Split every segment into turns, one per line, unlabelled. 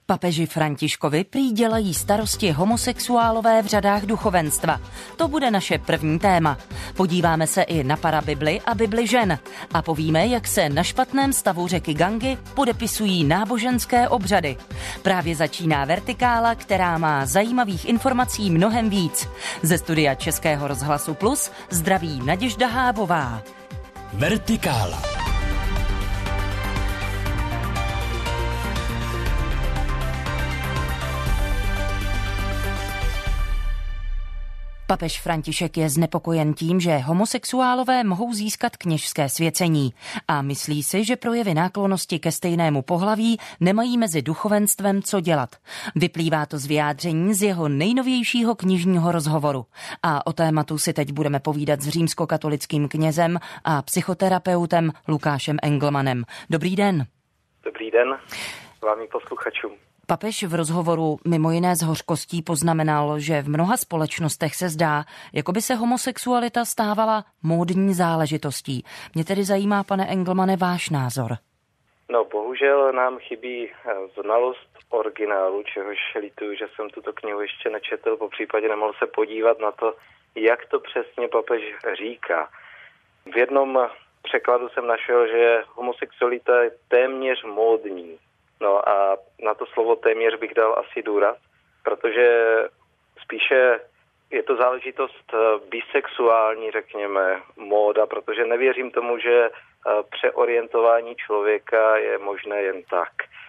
Papeži Františkovi prý dělají starosti homosexuálové v řadách duchovenstva. To bude naše první téma. Podíváme se i na parabibli a Bibli žen a povíme, jak se na špatném stavu řeky Gangy podepisují náboženské obřady. Právě začíná Vertikála, která má zajímavých informací mnohem víc. Ze studia Českého rozhlasu Plus zdraví Naděžda Hábová.
Vertikála.
Papež František je znepokojen tím, že homosexuálové mohou získat kněžské svěcení a myslí si, že projevy náklonnosti ke stejnému pohlaví nemají mezi duchovenstvem co dělat. Vyplývá to z vyjádření z jeho nejnovějšího knižního rozhovoru. A o tématu si teď budeme povídat s římskokatolickým knězem a psychoterapeutem Lukášem Engelmanem. Dobrý den.
Dobrý den vámi posluchačům.
Papež v rozhovoru mimo jiné s hořkostí poznamenal, že v mnoha společnostech se zdá, jako by se homosexualita stávala módní záležitostí. Mě tedy zajímá, pane Engelmane, váš názor.
No, bohužel nám chybí znalost originálu, čehož lituju, že jsem tuto knihu ještě nečetl, popřípadě nemohl se podívat na to, jak to přesně papež říká. V jednom překladu jsem našel, že homosexualita je téměř módní. No a na to slovo téměř bych dal asi důraz, protože spíše je to záležitost bisexuální, řekněme, móda, protože nevěřím tomu, že přeorientování člověka je možné jen tak.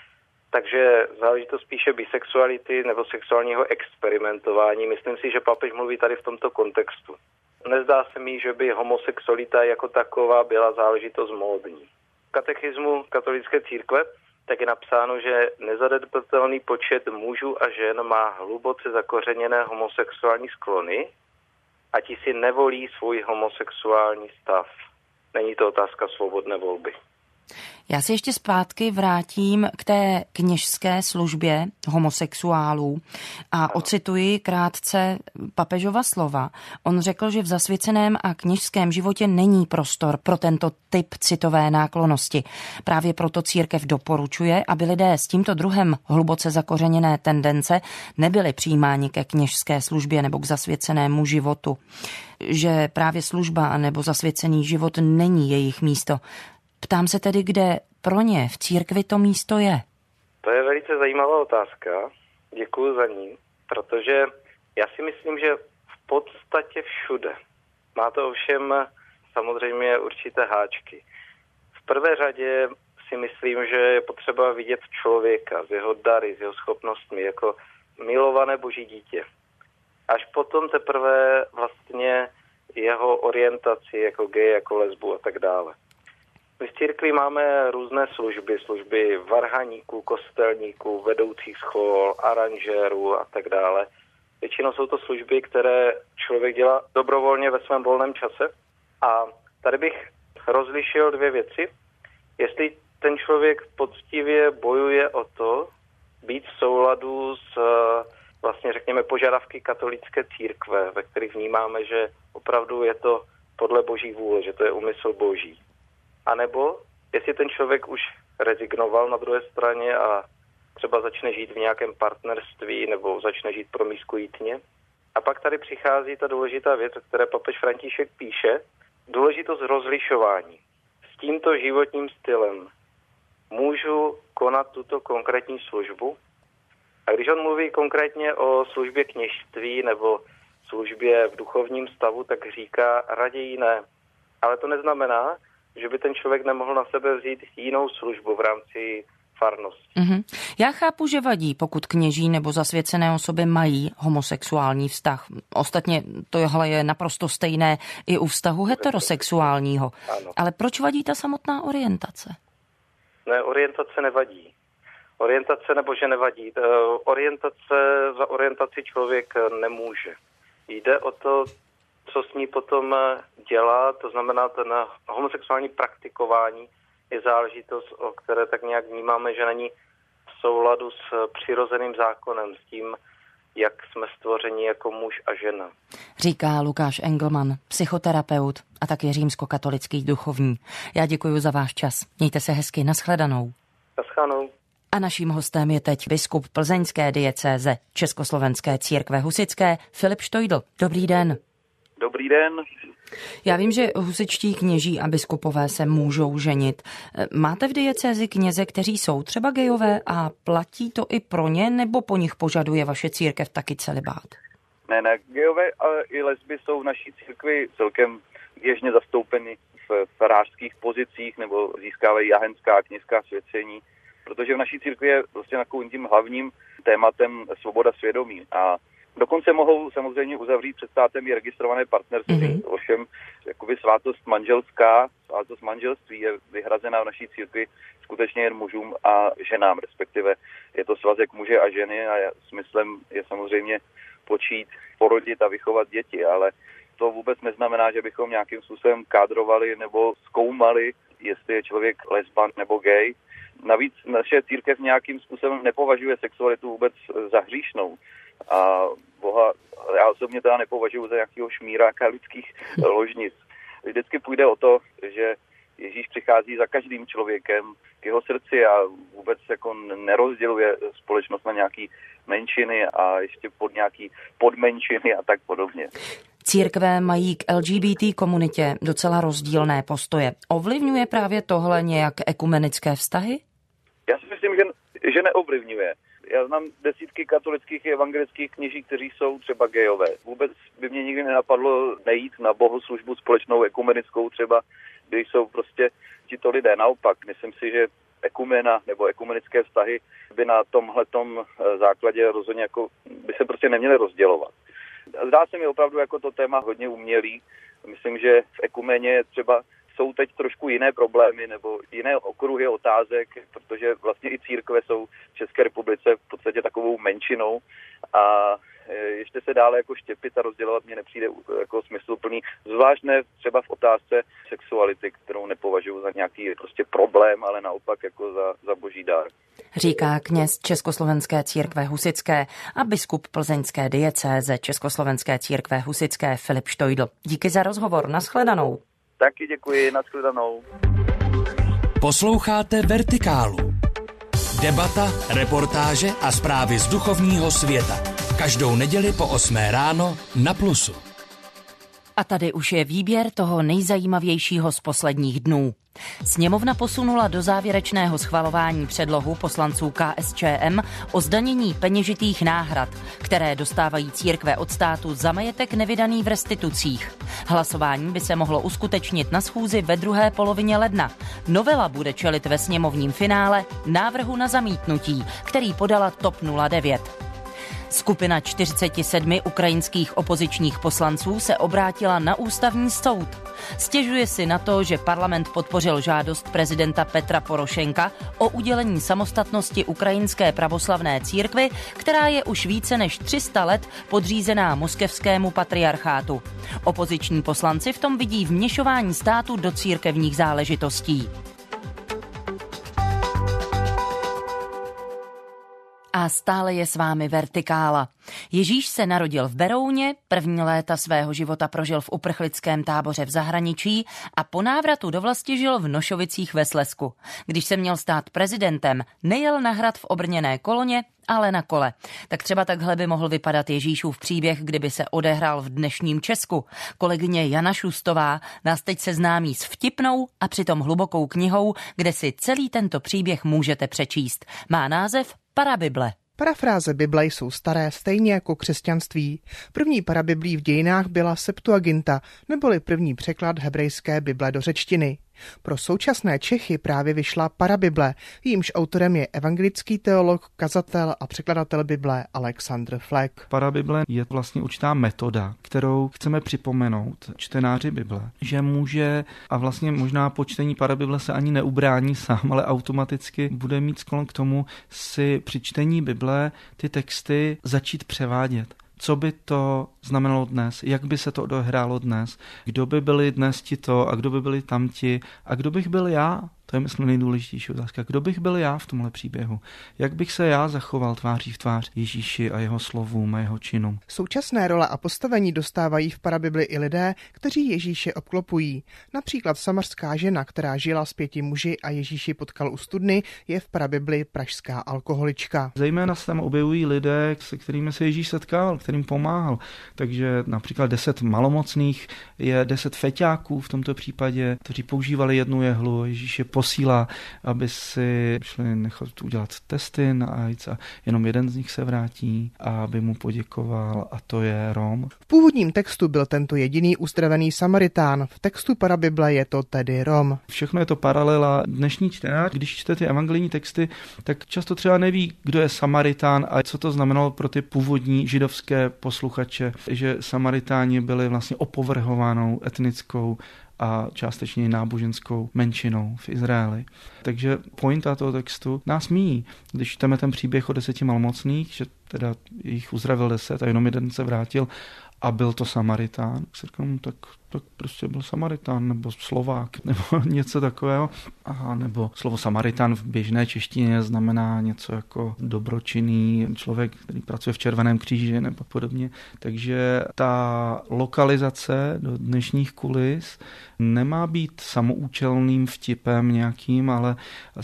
Takže záležitost spíše bisexuality nebo sexuálního experimentování. Myslím si, že papež mluví tady v tomto kontextu. Nezdá se mi, že by homosexualita jako taková byla záležitost módní. V katechismu katolické církve tak je napsáno, že nezanedbatelný počet mužů a žen má hluboce zakořeněné homosexuální sklony a ti si nevolí svůj homosexuální stav. Není to otázka svobodné volby.
Já se ještě zpátky vrátím k té kněžské službě homosexuálů a ocituji krátce papežova slova. On řekl, že v zasvěceném a kněžském životě není prostor pro tento typ citové náklonnosti. Právě proto církev doporučuje, aby lidé s tímto druhem hluboce zakořeněné tendence nebyli přijímáni ke kněžské službě nebo k zasvěcenému životu. Že právě služba nebo zasvěcený život není jejich místo. Ptám se tedy, kde pro ně v církvi to místo je?
To je velice zajímavá otázka. Děkuji za ní, protože já si myslím, že v podstatě všude. Má to ovšem samozřejmě určité háčky. V prvé řadě si myslím, že je potřeba vidět člověka z jeho dary, z jeho schopnostmi jako milované boží dítě. Až potom teprve vlastně jeho orientaci jako gay, jako lesbu a tak dále. My v církvi máme různé služby varhaníků, kostelníků, vedoucích schol, aranžérů a tak dále. Většinou jsou to služby, které člověk dělá dobrovolně ve svém volném čase. A tady bych rozlišil dvě věci. Jestli ten člověk poctivě bojuje o to, být v souladu s vlastně řekněme požadavky katolické církve, ve kterých vnímáme, že opravdu je to podle boží vůle, že to je úmysl boží. A nebo jestli ten člověk už rezignoval na druhé straně a třeba začne žít v nějakém partnerství nebo začne žít promiskuitně. A pak tady přichází ta důležitá věc, o které papež František píše, důležitost rozlišování. S tímto životním stylem můžu konat tuto konkrétní službu? A když on mluví konkrétně o službě kněžství nebo službě v duchovním stavu, tak říká raději ne. Ale to neznamená, že by ten člověk nemohl na sebe vzít jinou službu v rámci farnosti.
Já chápu, že vadí, pokud kněží nebo zasvěcené osoby mají homosexuální vztah. Ostatně tohle je naprosto stejné i u vztahu heterosexuálního.
Ano.
Ale proč vadí ta samotná orientace?
Ne, orientace nevadí. Orientace nebo že nevadí. Orientace za orientaci člověk nemůže. Jde o to, co s ní potom dělá, to znamená ten homosexuální praktikování je záležitost, o které tak nějak vnímáme, že není v souladu s přirozeným zákonem, s tím, jak jsme stvořeni jako muž a žena.
Říká Lukáš Engelman, psychoterapeut a taky římskokatolický duchovní. Já děkuji za váš čas. Mějte se hezky, nashledanou.
Naschledanou.
A naším hostem je teď biskup plzeňské diecéze Československé církve husitské Filip Štojdl. Dobrý den.
Dobrý den.
Já vím, že husitští kněží a biskupové se můžou ženit. Máte v diecézi kněze, kteří jsou třeba gejové a platí to i pro ně, nebo po nich požaduje vaše církev taky celibát?
Ne, gejové i lesby jsou v naší církvi celkem běžně zastoupeny v farářských pozicích nebo získávají jahenská kněžská svěcení, protože v naší církvi je prostě takovým tím hlavním tématem svoboda svědomí a dokonce mohou samozřejmě uzavřít před státem i registrované partnerství. Ovšem, jakoby svátost manželství je vyhrazená v naší církvi skutečně jen mužům a ženám, respektive je to svazek muže a ženy a smyslem je samozřejmě počít, porodit a vychovat děti, ale to vůbec neznamená, že bychom nějakým způsobem kádrovali nebo zkoumali, jestli je člověk lesban nebo gay. Navíc naše církev nějakým způsobem nepovažuje sexualitu vůbec za hříšnou. A Boha, já osobně teda nepovažuji za nějakého šmíráka lidských ložnic. Vždycky půjde o to, že Ježíš přichází za každým člověkem k jeho srdci a vůbec jako nerozděluje společnost na nějaký menšiny a ještě pod nějaký podmenšiny a tak podobně.
Církve mají k LGBT komunitě docela rozdílné postoje. Ovlivňuje právě tohle nějak ekumenické vztahy?
Já si myslím, že neovlivňuje. Já znám desítky katolických i evangelických kněží, kteří jsou třeba gejové. Vůbec by mě nikdy nenapadlo nejít na bohoslužbu společnou ekumenickou třeba, kde jsou prostě tito lidé. Naopak, myslím si, že ekumena nebo ekumenické vztahy by na tomhletom základě rozhodně jako by se prostě neměly rozdělovat. Zdá se mi opravdu jako to téma hodně umělý. Myslím, že v ekumeně třeba jsou teď trošku jiné problémy nebo jiné okruhy otázek, protože vlastně i církve jsou v České republice v podstatě takovou menšinou a ještě se dále jako štěpit a rozdělovat mě nepřijde jako smysluplný, zvlášť ne třeba v otázce sexuality, kterou nepovažuji za nějaký prostě problém, ale naopak jako za boží dar.
Říká kněz Československé církve husitské a biskup plzeňské diecéze Československé církve husitské Filip Štojdl. Díky za rozhovor, nashledanou.
Taky děkuji, nashledanou.
Posloucháte Vertikálu. Debata, reportáže a zprávy z duchovního světa. Každou neděli po 8 ráno na Plusu.
A tady už je výběr toho nejzajímavějšího z posledních dnů. Sněmovna posunula do závěrečného schvalování předlohu poslanců KSČM o zdanění peněžitých náhrad, které dostávají církve od státu za majetek nevydaný v restitucích. Hlasování by se mohlo uskutečnit na schůzi ve druhé polovině ledna. Novela bude čelit ve sněmovním finále návrhu na zamítnutí, který podala TOP 09. Skupina 47 ukrajinských opozičních poslanců se obrátila na ústavní soud. Stěžuje si na to, že parlament podpořil žádost prezidenta Petra Porošenka o udělení samostatnosti ukrajinské pravoslavné církvi, která je už více než 300 let podřízená moskevskému patriarchátu. Opoziční poslanci v tom vidí vměšování státu do církevních záležitostí. A stále je s vámi Vertikála. Ježíš se narodil v Berouně, první léta svého života prožil v uprchlickém táboře v zahraničí a po návratu do vlasti žil v Nošovicích ve Slezsku. Když se měl stát prezidentem, nejel na hrad v obrněné koloně, ale na kole. Tak třeba takhle by mohl vypadat Ježíšův příběh, kdyby se odehrál v dnešním Česku. Kolegyně Jana Šustová nás teď seznámí s vtipnou a přitom hlubokou knihou, kde si celý tento příběh můžete přečíst. Má název Parabible.
Parafráze Bible jsou staré stejně jako křesťanství. První parabiblí v dějinách byla Septuaginta, neboli první překlad hebrejské Bible do řečtiny. Pro současné Čechy právě vyšla Parabible, jímž autorem je evangelický teolog, kazatel a překladatel Bible Alexander Fleck.
Parabible je vlastně určitá metoda, kterou chceme připomenout čtenáři Bible, že může, a vlastně možná po čtení Parabible se ani neubrání sám, ale automaticky bude mít sklon k tomu si při čtení Bible ty texty začít převádět. Co by to znamenalo dnes? Jak by se to odehrálo dnes? Kdo by byli dnes tito a kdo by byli tamti? A kdo bych byl já To je, myslím, nejdůležitější otázka. Kdo bych byl já v tomhle příběhu? Jak bych se já zachoval tváří v tvář Ježíši a jeho slovům a jeho činům?
Současné role a postavení dostávají v parabibli i lidé, kteří Ježíše obklopují. Například samařská žena, která žila s 5 muži a Ježíši potkal u studny, je v parabibli pražská alkoholička.
Zejména se tam objevují lidé, se kterými se Ježíš setkával, kterým pomáhal. Takže například 10 malomocných je 10 feťáků v tomto případě, kteří používali jednu jehlu. Ježíš je posílá, aby si šli nechat udělat testy na AIDS a jenom jeden z nich se vrátí a aby mu poděkoval, a to je Rom.
V původním textu byl tento jediný uzdravený Samaritán, v textu parabible je to tedy Rom.
Všechno je to paralela. Dnešní čtenář, když čte ty evangelijní texty, tak často třeba neví, kdo je Samaritán a co to znamenalo pro ty původní židovské posluchače, že Samaritáni byli vlastně opovrhovanou etnickou a částečně náboženskou menšinou v Izraeli. Takže pointa toho textu nás míjí. Když čteme ten příběh o 10 malomocných, že teda jich uzdravil 10 a jenom jeden se vrátil a byl to Samaritán, tak říkám, tak prostě byl Samaritán, nebo Slovák, nebo něco takového. Aha, nebo slovo Samaritán v běžné češtině znamená něco jako dobročinný člověk, který pracuje v Červeném kříži nebo podobně. Takže ta lokalizace do dnešních kulis nemá být samoučelným vtipem nějakým, ale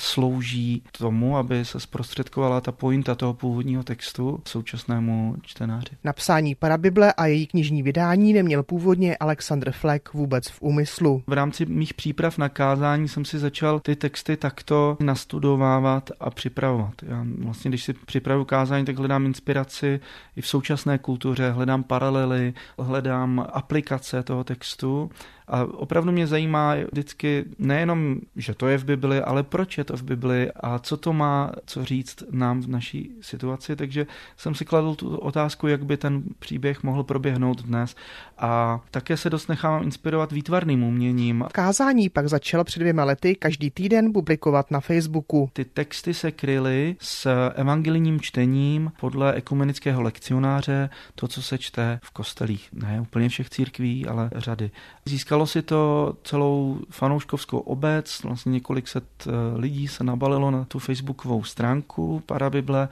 slouží tomu, aby se zprostředkovala ta pointa toho původního textu současnému čtenáři.
Napsání parabible a její knižní vydání neměl původně Alexandr Fleck vůbec v úmyslu.
V rámci mých příprav na kázání jsem si začal ty texty takto nastudovávat a připravovat. Já vlastně, když si připravuji kázání, tak hledám inspiraci i v současné kultuře, hledám paralely, hledám aplikace toho textu. A opravdu mě zajímá vždycky nejenom, že to je v Bibli, ale proč je to v Bibli a co to má co říct nám v naší situaci. Takže jsem si kladl tu otázku, jak by ten příběh mohl proběhnout dnes. A také se dost nechávám inspirovat výtvarným uměním.
Kázání pak začal před 2 lety každý týden publikovat na Facebooku.
Ty texty se kryly s evangelijním čtením podle ekumenického lekcionáře, to, co se čte v kostelích. Ne úplně všech církví, ale řady. Získalo si to celou fanouškovskou obec, vlastně několik set lidí se nabalilo na tu facebookovou stránku Parabible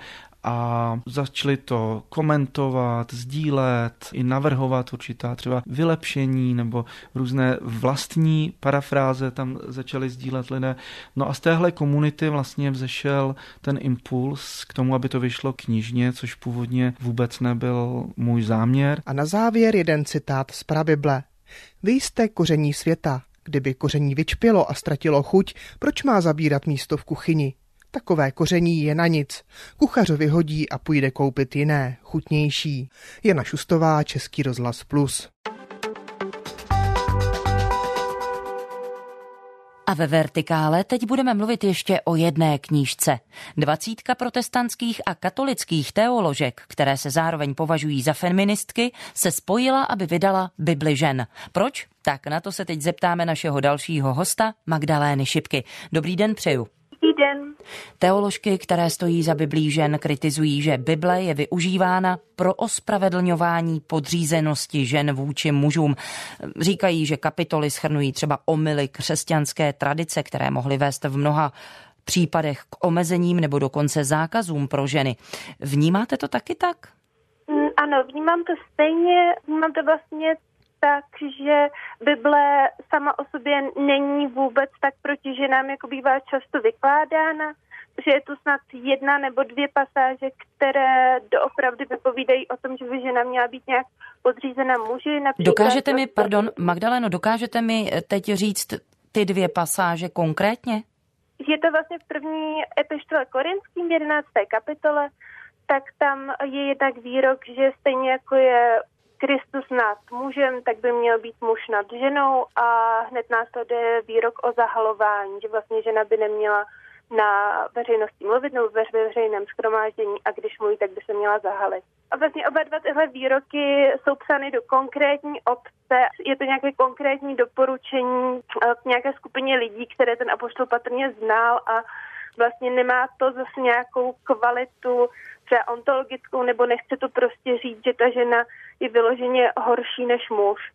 a začali to komentovat, sdílet i navrhovat určitá třeba vylepšení nebo různé vlastní parafráze tam začali sdílet lidé. No a z téhle komunity vlastně vzešel ten impuls k tomu, aby to vyšlo knižně, což původně vůbec nebyl můj záměr.
A na závěr jeden citát z Parabible. Vy jste koření světa. Kdyby koření vyčpělo a ztratilo chuť, proč má zabírat místo v kuchyni? Takové koření je na nic. Kuchař vyhodí a půjde koupit jiné, chutnější. Jana Šustová, Český rozhlas Plus.
A ve Vertikále teď budeme mluvit ještě o jedné knížce. 20 protestantských a katolických teoložek, které se zároveň považují za feministky, se spojila, aby vydala Bibli žen. Proč? Tak na to se teď zeptáme našeho dalšího hosta, Magdalény Šipky. Dobrý den přeju.
Dobrý den.
Teoložky, které stojí za Biblí žen, kritizují, že Bible je využívána pro ospravedlňování podřízenosti žen vůči mužům. Říkají, že kapitoly shrnují třeba omyly křesťanské tradice, které mohly vést v mnoha případech k omezením nebo dokonce zákazům pro ženy. Vnímáte to taky tak?
Ano, vnímám to stejně. Vnímám to vlastně tak, že Bible sama o sobě není vůbec tak proti ženám, jako bývá často vykládána, že je tu snad 1 nebo 2 pasáže, které doopravdy vypovídají o tom, že by žena měla být nějak podřízena muži.
Dokážete mi, Magdaleno, dokážete mi teď říct ty 2 pasáže konkrétně?
Je to vlastně v první epištole Korinským v 11. kapitole, tak tam je jednak výrok, že stejně jako je Kristus nad mužem, tak by měl být muž nad ženou a hned následuje výrok o zahalování, že vlastně žena by neměla na veřejnosti mluvit nebo ve veřejném shromáždění a když mluví, tak by se měla zahalit. A vlastně oba dva tyhle výroky jsou psány do konkrétní obce. Je to nějaké konkrétní doporučení k nějaké skupině lidí, které ten apoštol patrně znal a vlastně nemá to zase nějakou kvalitu třeba ontologickou, nebo nechce to prostě říct, že ta žena je vyloženě horší než muž.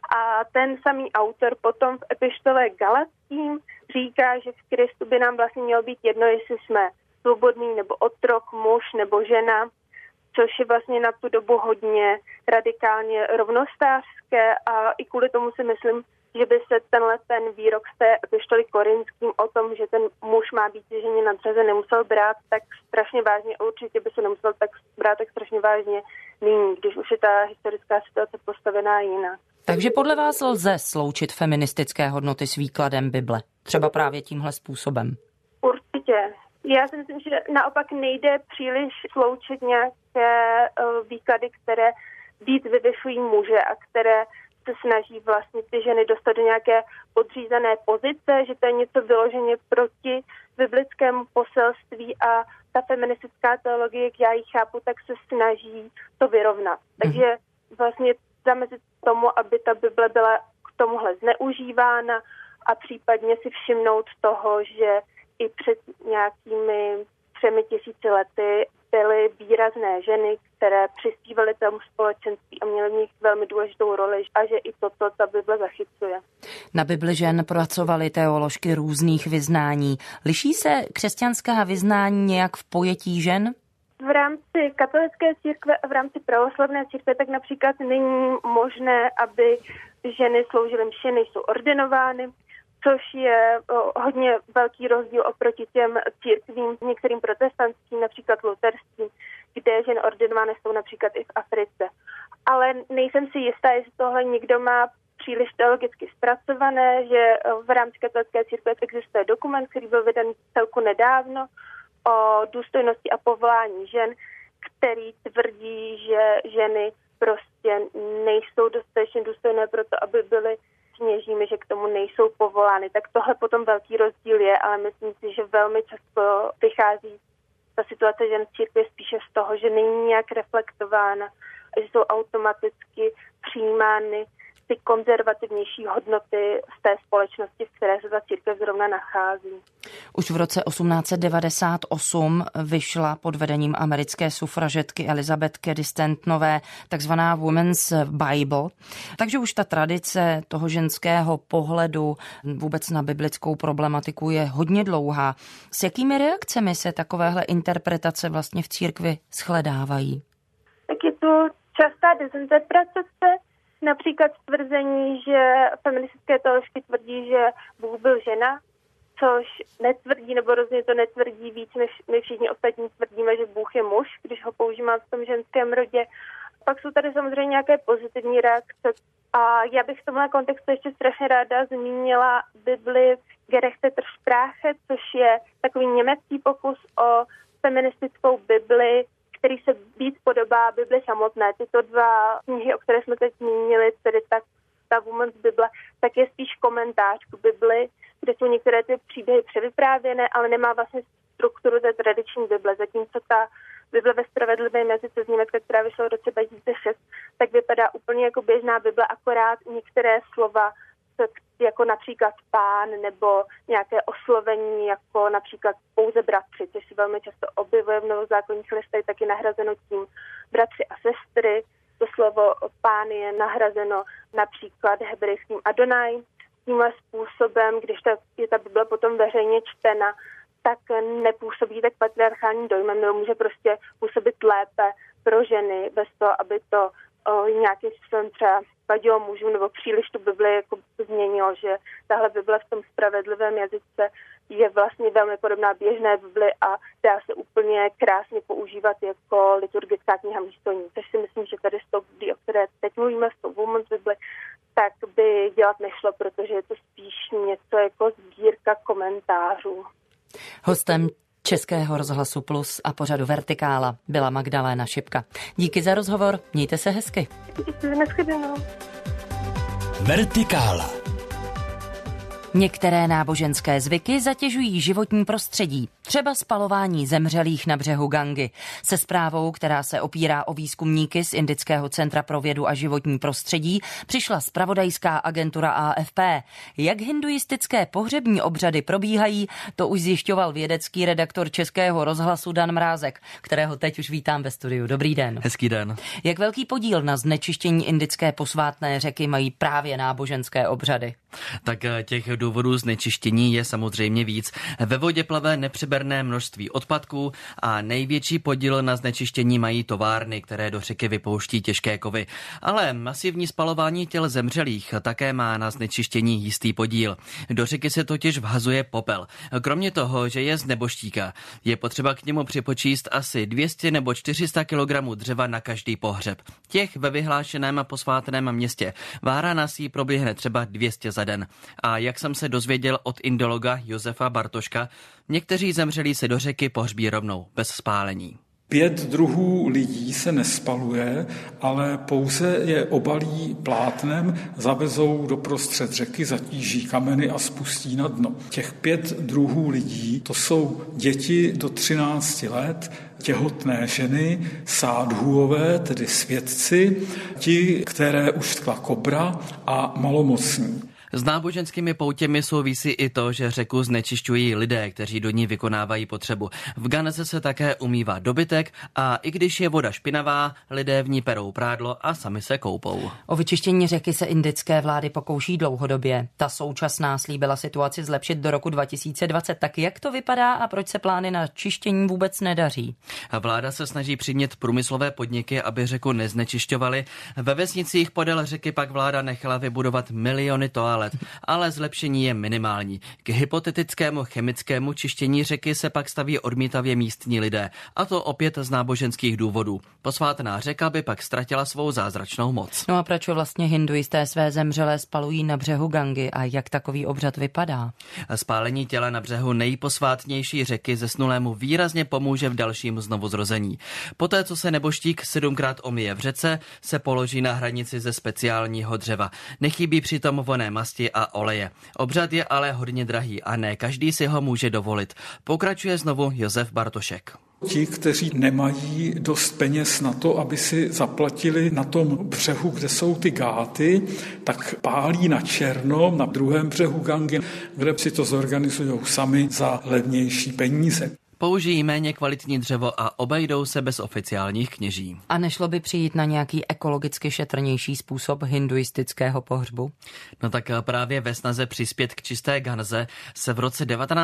A ten samý autor potom v epištole Galatským říká, že v Kristu by nám vlastně mělo být jedno, jestli jsme svobodný nebo otrok, muž nebo žena, což je vlastně na tu dobu hodně radikálně rovnostářské a i kvůli tomu si myslím, že by se ten výrok z té epištoly Korinským o tom, že ten muž má být ženě nadřazen, nemusel brát tak strašně vážně a určitě by se nemusel brát tak strašně vážně nyní, když už je ta historická situace postavená jinak.
Takže podle vás lze sloučit feministické hodnoty s výkladem Bible? Třeba právě tímhle způsobem?
Určitě. Já si myslím, že naopak nejde příliš sloučit nějaké výklady, které víc vyvyšují muže a které se snaží vlastně ty ženy dostat do nějaké podřízené pozice, že to je něco vyloženě proti biblickému poselství a ta feministická teologie, jak já ji chápu, tak se snaží to vyrovnat. Takže vlastně zamezit tomu, aby ta Bible byla k tomuhle zneužívána a případně si všimnout toho, že i před nějakými 3000 lety byly výrazné ženy, které přispívaly tomu společenství a měly v nich velmi důležitou roli a že i toto ta Bible zachycuje.
Na Bibli žen pracovaly teoložky různých vyznání. Liší se křesťanská vyznání nějak v pojetí žen?
V rámci katolické církve a v rámci pravoslavné církve tak například není možné, aby ženy sloužily mši, nejsou ordinovány, což je hodně velký rozdíl oproti těm církvím, některým protestantským, například luterským, kde ženy ordinovány jsou například i v Africe. Ale nejsem si jistá, jestli tohle někdo má příliš teologicky zpracované, že v rámci katolické církve existuje dokument, který byl vydan celku nedávno o důstojnosti a povolání žen, který tvrdí, že ženy prostě nejsou dostatečně důstojné pro to, aby byly kněžími, že k tomu nejsou povolány. Tak tohle potom velký rozdíl je, ale myslím si, že velmi často vychází ta situace žen v církvi spíše z toho, že není nějak reflektována a že jsou automaticky přijímány ty konzervativnější hodnoty z té společnosti, v které se ta církev zrovna nachází.
Už v roce 1898 vyšla pod vedením americké sufražetky Elizabeth Cady Stantonové takzvaná Women's Bible. Takže už ta tradice toho ženského pohledu vůbec na biblickou problematiku je hodně dlouhá. S jakými reakcemi se takovéhle interpretace vlastně v církvi shledávají?
Tak je tu častá dezinterpretace, například tvrzení, že feministické teoložky tvrdí, že Bůh byl žena, což netvrdí, nebo rozhodně to netvrdí víc, než my všichni ostatní tvrdíme, že Bůh je muž, když ho používáme v tom ženském rodě. Pak jsou tady samozřejmě nějaké pozitivní reakce. A já bych v tomhle kontextu ještě strašně ráda zmínila Bibli Gerechte der Sprache, což je takový německý pokus o feministickou Bibli, který se víc podobá Bibli samotné. Tyto dva knihy, o které jsme teď zmínili, tedy ta Women's Bible, tak je spíš komentář k Bibli, kde jsou některé ty příběhy převyprávěné, ale nemá vlastně strukturu té tradiční Bible. Zatímco ta Bible ve spravedlivém jazyce z Německa, která vyšla v roce 2006, tak vypadá úplně jako běžná Bible, akorát některé slova jako například pán nebo nějaké oslovení jako například pouze bratři, což se velmi často objevuje v novozákonních listech, tak je nahrazeno tím bratři a sestry. To slovo pán je nahrazeno například hebrejským Adonai. Tímhle způsobem, když je ta Bible potom veřejně čtena, tak nepůsobí tak patriarchálním dojmem, nebo může prostě působit lépe pro ženy, bez toho, aby to nějakým způsobem třeba vadilo mužům, nebo příliš tu Bibli jako změnilo, že tahle Bible v tom spravedlivém jazyce je vlastně velmi podobná běžné Bibli a dá se úplně krásně používat jako liturgická kniha místo ní. Což si myslím, že tady s tou Biblí, o které teď mluvíme, s tou Women's Bibli, tak by dělat nešlo, protože je to spíš něco jako sbírka komentářů.
Hostem Českého rozhlasu Plus a pořadu Vertikála byla Magdaléna Šipka. Díky za rozhovor, mějte se hezky. Vertikála. Některé náboženské zvyky zatěžují životní prostředí. Třeba spalování zemřelých na břehu Gangy. Se zprávou, která se opírá o výzkumníky z Indického centra pro vědu a životní prostředí, přišla zpravodajská agentura AFP. Jak hinduistické pohřební obřady probíhají, to už zjišťoval vědecký redaktor Českého rozhlasu Dan Mrázek, kterého teď už vítám ve studiu. Dobrý den.
Hezký den.
Jak velký podíl na znečištění indické posvátné řeky mají právě náboženské obřady?
Tak těch důvodů znečištění je samozřejmě víc. Ve vodě plave nepřeberné množství odpadků a největší podíl na znečištění mají továrny, které do řeky vypouští těžké kovy. Ale masivní spalování těl zemřelých také má na znečištění jistý podíl. Do řeky se totiž vhazuje popel. Kromě toho, že je z neboštíka, je potřeba k němu připočíst asi 200 nebo 400 kg dřeva na každý pohřeb. Těch ve vyhlášeném posvátném městě Váranasí proběhne třeba 200 za den. A jak jsem se dozvěděl od indologa Josefa Bartoška, někteří zemřelí se do řeky pohřbí rovnou, bez spálení.
5 druhů lidí se nespaluje, ale pouze je obalí plátnem, zavezou do prostřed řeky, zatíží kameny a spustí na dno. Těch 5 druhů lidí, to jsou děti do 13 let, těhotné ženy, sádhuové, tedy svědci, ti, které už tkla kobra, a malomocní.
S náboženskými poutěmi souvisí i to, že řeku znečišťují lidé, kteří do ní vykonávají potřebu. V Ganze se také umývá dobytek a i když je voda špinavá, lidé v ní perou prádlo a sami se koupou.
O vyčištění řeky se indické vlády pokouší dlouhodobě. Ta současná slíbila situaci zlepšit do roku 2020. Tak jak to vypadá a proč se plány na čištění vůbec nedaří?
Vláda se snaží přimět průmyslové podniky, aby řeku neznečišťovaly. Ve vesnicích podél řeky pak vláda nechala vybudovat miliony toalet, ale zlepšení je minimální. K hypotetickému chemickému čištění řeky se pak staví odmítavě místní lidé, a to opět z náboženských důvodů. Posvátná řeka by pak ztratila svou zázračnou moc.
No a proč vlastně hinduisté své zemřelé spalují na břehu Gangy a jak takový obřad vypadá?
Spálení těla na břehu nejposvátnější řeky zesnulému výrazně pomůže v dalším znovuzrození. Poté, co se neboštík 7krát omije v řece, se položí na hranici ze speciálního dřeva. Nechybí přitom vonné masti a oleje. Obřad je ale hodně drahý a ne každý si ho může dovolit. Pokračuje znovu Josef Bartošek.
Ti, kteří nemají dost peněz na to, aby si zaplatili na tom břehu, kde jsou ty gáty, tak pálí na černo na druhém břehu Gangy, kde si to zorganizují sami za levnější peníze.
Použijí méně kvalitní dřevo a obejdou se bez oficiálních kněží.
A nešlo by přijít na nějaký ekologicky šetrnější způsob hinduistického pohřbu?
No tak právě ve snaze přispět k čisté Ganze se v roce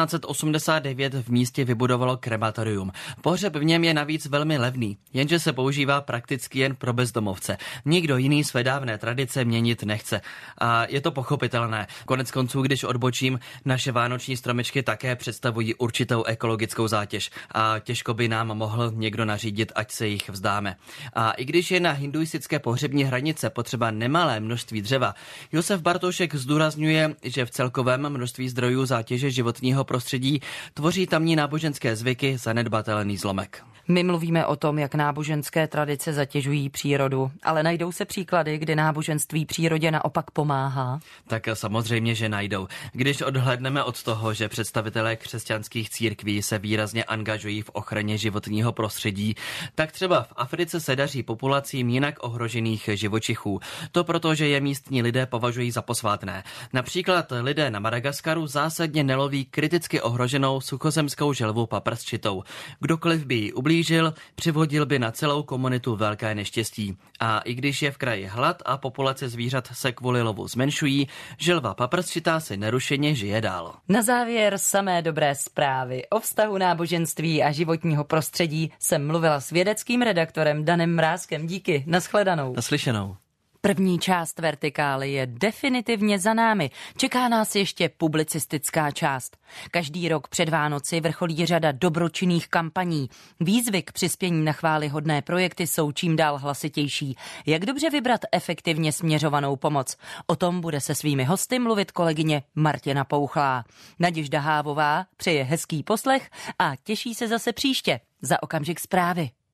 1989 v místě vybudovalo krematorium. Pohřeb v něm je navíc velmi levný, jenže se používá prakticky jen pro bezdomovce. Nikdo jiný své dávné tradice měnit nechce. A je to pochopitelné. Konec konců, když odbočím, naše vánoční stromečky také představují určitou ekologickou zátěž. A těžko by nám mohl někdo nařídit, ať se jich vzdáme. A i když je na hinduistické pohřební hranice potřeba nemalé množství dřeva, Josef Bartošek zdůrazňuje, že v celkovém množství zdrojů zátěže životního prostředí tvoří tamní náboženské zvyky zanedbatelný zlomek.
My mluvíme o tom, jak náboženské tradice zatěžují přírodu, ale najdou se příklady, kdy náboženství přírodě naopak pomáhá?
Tak samozřejmě, že najdou. Když odhlédneme od toho, že představitelé křesťanských církví se výrazně angažují v ochraně životního prostředí, tak třeba v Africe se daří populacím jinak ohrožených živočichů. To proto, že je místní lidé považují za posvátné. Například lidé na Madagaskaru zásadně neloví kriticky ohroženou suchozemskou želvu paprsčitou. Kdokoliv by ji ublížil, přivodil by na celou komunitu velké neštěstí. A i když je v kraji hlad a populace zvířat se kvůli lovu zmenšují, želva paprsčitá se nerušeně žije dál.
Na závěr samé dobré zprávy. O vztahu náboženství a životního prostředí jsem mluvila s vědeckým redaktorem Danem Mrázkem. Díky, nashledanou.
Naslyšenou.
První část Vertikály je definitivně za námi. Čeká nás ještě publicistická část. Každý rok před Vánoci vrcholí řada dobročinných kampaní. Výzvy k přispění na chvályhodné projekty jsou čím dál hlasitější. Jak dobře vybrat efektivně směřovanou pomoc? O tom bude se svými hosty mluvit kolegyně Martina Pouchlá. Naděžda Hávová přeje hezký poslech a těší se zase příště. Za okamžik zprávy.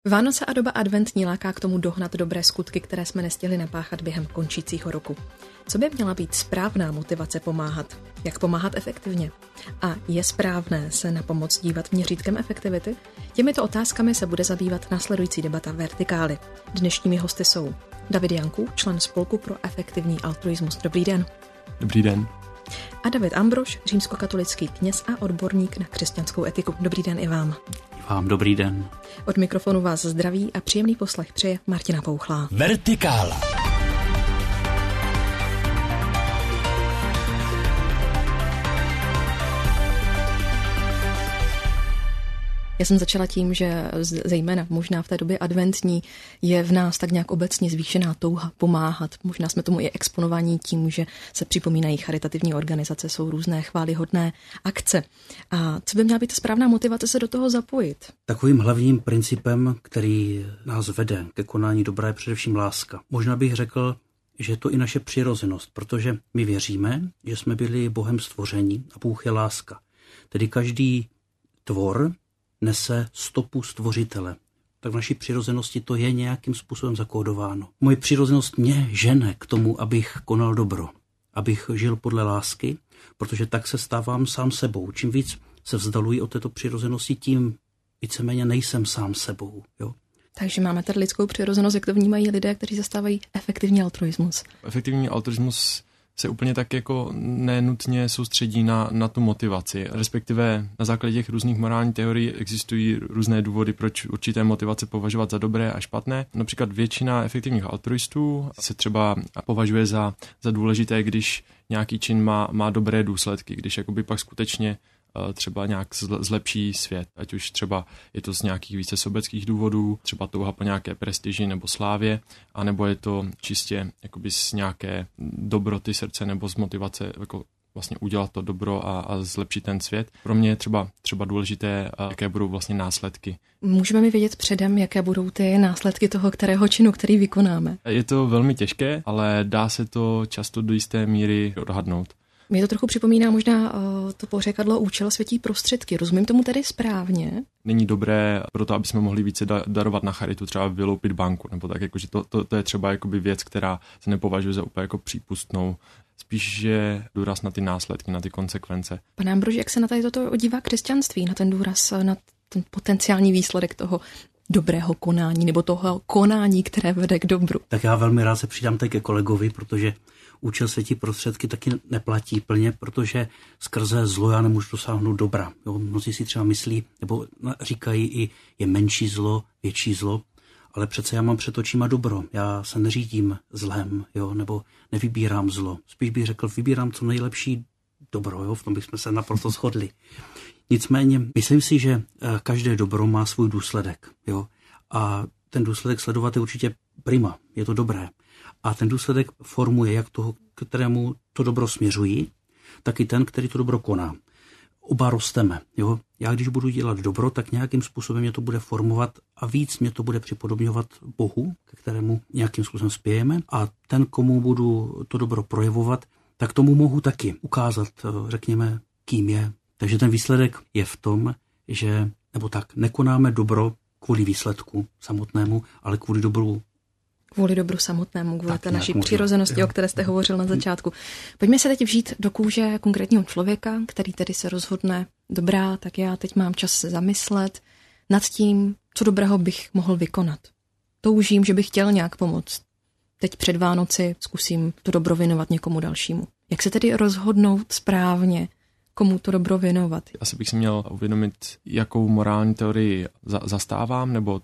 Vánoce a doba adventní láká k tomu dohnat dobré skutky, které jsme nestihli napáchat během končícího roku. Co by měla být správná motivace pomáhat? Jak pomáhat efektivně? A je správné se na pomoc dívat měřítkem efektivity? Těmito otázkami se bude zabývat následující debata Vertikály. Dnešními hosty jsou David Janků, člen Spolku pro efektivní altruismus. Dobrý den.
Dobrý den.
A David Ambrož, římskokatolický kněz a odborník na křesťanskou etiku. Dobrý den i vám.
Vám dobrý den.
Od mikrofonu vás zdraví a příjemný poslech přeje Martina Pouchlá.
Vertikála.
Já jsem začala tím, že zejména možná v té době adventní je v nás tak nějak obecně zvýšená touha pomáhat. Možná jsme tomu i exponovaní tím, že se připomínají charitativní organizace, jsou různé chvályhodné akce. A co by měla být správná motivace se do toho zapojit?
Takovým hlavním principem, který nás vede ke konání dobra, je především láska. Možná bych řekl, že je to i naše přirozenost, protože my věříme, že jsme byli Bohem stvoření a Bůh je láska. Tedy každý tvor nese stopu stvořitele. Tak v naší přirozenosti to je nějakým způsobem zakódováno. Moje přirozenost mě žene k tomu, abych konal dobro, abych žil podle lásky, protože tak se stávám sám sebou. Čím víc se vzdaluji od této přirozenosti, tím víceméně nejsem sám sebou. Jo?
Takže máme tady lidskou přirozenost, jak to vnímají lidé, kteří zastávají efektivní altruismus.
Efektivní altruismus se úplně tak jako nenutně soustředí na tu motivaci. Respektive na základě těch různých morálních teorií existují různé důvody, proč určité motivace považovat za dobré a špatné. Například většina efektivních altruistů se třeba považuje za důležité, když nějaký čin má dobré důsledky, když jakoby pak skutečně třeba nějak zlepší svět, ať už třeba je to z nějakých více sobeckých důvodů, třeba touha po nějaké prestiži nebo slávě, anebo je to čistě jakoby z nějaké dobroty srdce nebo z motivace jako vlastně udělat to dobro a zlepšit ten svět. Pro mě je třeba důležité, jaké budou vlastně následky.
Můžeme mi vědět předem, jaké budou ty následky toho kterého činu, který vykonáme?
Je to velmi těžké, ale dá se to často do jisté míry odhadnout.
Mě to trochu připomíná možná to pořekadlo účel světí prostředky. Rozumím tomu tedy správně?
Není dobré proto, aby jsme mohli více darovat na charitu, třeba vyloupit banku, nebo tak, jakože to je třeba jakoby věc, která se nepovažuje za úplně jako přípustnou. Spíš je důraz na ty následky, na ty konsekvence.
Pane Ambroži, jak se na tady toto dívá křesťanství, na ten důraz, na ten potenciální výsledek toho dobrého konání, nebo toho konání, které vede k dobru?
Tak já velmi rád se přidám ke kolegovi, protože účel světí prostředky taky neplatí plně, protože skrze zlo já nemůžu dosáhnout dobra. Jo, mnozí si třeba myslí, nebo říkají i je menší zlo, větší zlo, ale přece já mám před očima dobro. Já se neřídím zlem, jo, nebo nevybírám zlo. Spíš bych řekl, vybírám co nejlepší dobro, jo, v tom bychom se naprosto shodli. Nicméně, myslím si, že každé dobro má svůj důsledek, jo, a ten důsledek sledovat je určitě prima, je to dobré. A ten důsledek formuje jak toho, kterému to dobro směřují, tak i ten, který to dobro koná. Oba rosteme. Jo? Já když budu dělat dobro, tak nějakým způsobem mě to bude formovat a víc mě to bude připodobňovat Bohu, ke kterému nějakým způsobem spějeme. A ten, komu budu to dobro projevovat, tak tomu mohu taky ukázat, řekněme, kým je. Takže ten výsledek je v tom, že, nebo tak, nekonáme dobro kvůli výsledku samotnému, ale kvůli dobru.
Kvůli dobru samotnému, kvůli té naší přirozenosti, o které jste hovořil na začátku. Pojďme se teď vžít do kůže konkrétního člověka, který tedy se rozhodne, dobrá, tak já teď mám čas se zamyslet nad tím, co dobrého bych mohl vykonat. Toužím, že bych chtěl nějak pomoct. Teď před Vánoci zkusím to dobro věnovat někomu dalšímu. Jak se tedy rozhodnout správně, komu to dobro věnovat?
Asi bych si měl uvědomit, jakou morální teorii zastávám, nebo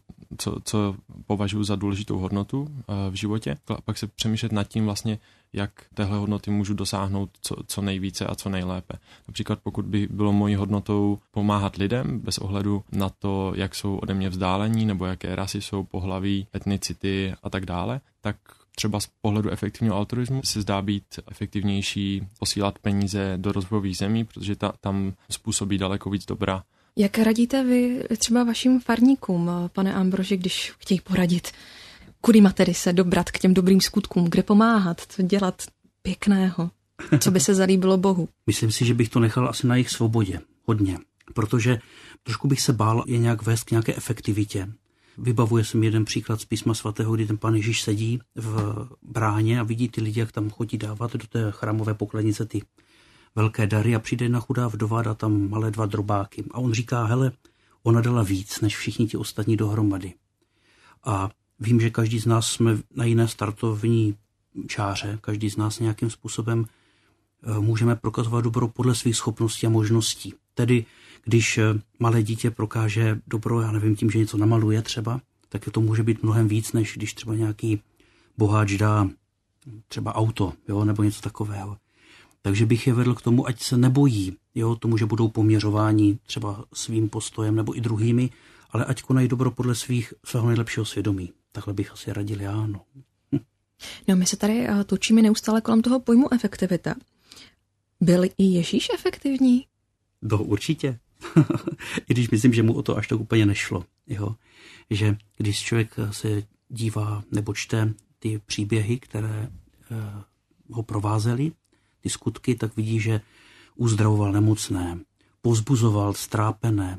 co považuji za důležitou hodnotu v životě. A pak se přemýšlet nad tím vlastně, jak téhle hodnoty můžu dosáhnout co nejvíce a co nejlépe. Například pokud by bylo mojí hodnotou pomáhat lidem bez ohledu na to, jak jsou ode mě vzdálení, nebo jaké rasy jsou, pohlaví, etnicity a tak dále, tak třeba z pohledu efektivního altruismu se zdá být efektivnější posílat peníze do rozvojových zemí, protože tam způsobí daleko víc dobra.
Jak radíte vy třeba vašim farníkům, pane Ambroži, když chtějí poradit, kudy má tedy se dobrat k těm dobrým skutkům, kde pomáhat, co dělat pěkného, co by se zalíbilo Bohu?
Myslím si, že bych to nechal asi na jejich svobodě, hodně, protože trošku bych se bál je nějak vést k nějaké efektivitě. Vybavuje se mi jeden příklad z Písma svatého, kdy ten Pán Ježíš sedí v bráně a vidí ty lidi, jak tam chodí dávat do té chrámové pokladnice ty velké dary a přijde jedna chudá vdova, dá tam malé 2 drobáky. A on říká, hele, ona dala víc, než všichni ti ostatní dohromady. A vím, že každý z nás jsme na jiné startovní čáře, každý z nás nějakým způsobem můžeme prokazovat dobro podle svých schopností a možností. Tedy, když malé dítě prokáže dobro, já nevím, tím, že něco namaluje třeba, tak to může být mnohem víc, než když třeba nějaký boháč dá třeba auto, jo, nebo něco takového. Takže bych je vedl k tomu, ať se nebojí, jo, tomu, že budou poměřováni třeba svým postojem nebo i druhými, ale ať konají dobro podle svého nejlepšího svědomí. Takhle bych asi radil já, no.
No, my se tady točíme neustále kolem toho pojmu efektivita. Byl i Ježíš efektivní?
No, určitě. I když myslím, že mu o to až tak úplně nešlo. Jo? Že když člověk se dívá nebo čte ty příběhy, které ho provázely, ty skutky, tak vidí, že uzdravoval nemocné, povzbuzoval strápené,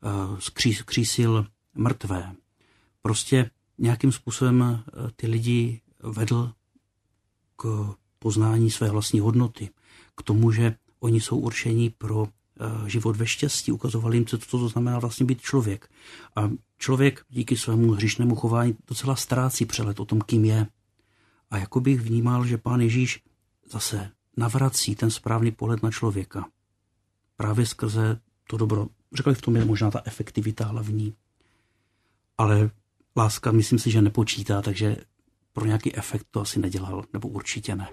skřísil mrtvé. Prostě nějakým způsobem ty lidi vedl k poznání své vlastní hodnoty, k tomu, že oni jsou určení pro život ve štěstí. Ukazovali jim, co to znamená vlastně být člověk. A člověk díky svému hříšnému chování docela ztrácí přehled o tom, kým je. A jako bych vnímal, že Pán Ježíš zase navrací ten správný pohled na člověka. Právě skrze to dobro. Řekl bych, v tom je možná ta efektivita hlavní. Ale láska, myslím si, že nepočítá, takže pro nějaký efekt to asi nedělal, nebo určitě ne.